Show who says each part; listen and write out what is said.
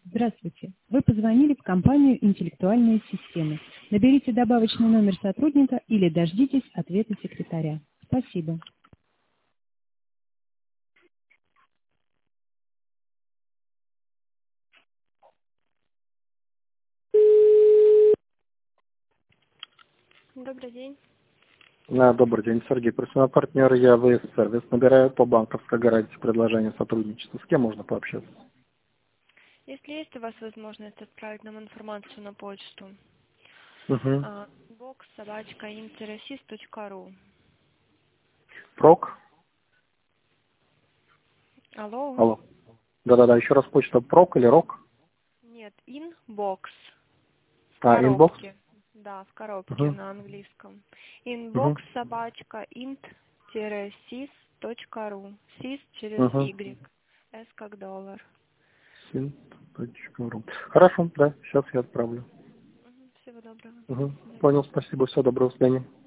Speaker 1: Здравствуйте. Вы позвонили в компанию «Интеллектуальные системы». Наберите добавочный номер сотрудника или дождитесь ответа секретаря. Спасибо.
Speaker 2: Добрый день.
Speaker 3: Добрый день, Сергей. Персональный партнер ЯВС сервис. Набираю по банковской гарантии предложение сотрудничества. С кем можно пообщаться?
Speaker 2: Если есть у вас возможность отправить нам информацию на почту,
Speaker 3: Угу.
Speaker 2: box@intersys.ru.
Speaker 3: Прок?
Speaker 2: Алло?
Speaker 3: Алло. Да-да-да, еще раз почта прок или рок?
Speaker 2: Нет, inbox. В
Speaker 3: Инбокс?
Speaker 2: коробке. Да, в коробке
Speaker 3: Угу.
Speaker 2: на английском.
Speaker 3: Угу.
Speaker 2: inbox@int-sys.ru. Sys через
Speaker 3: Угу.
Speaker 2: Y. S как доллар.
Speaker 3: Син.ру. Хорошо, да, сейчас я отправлю.
Speaker 2: Всего доброго.
Speaker 3: Угу. Понял, спасибо, все, доброго свидания.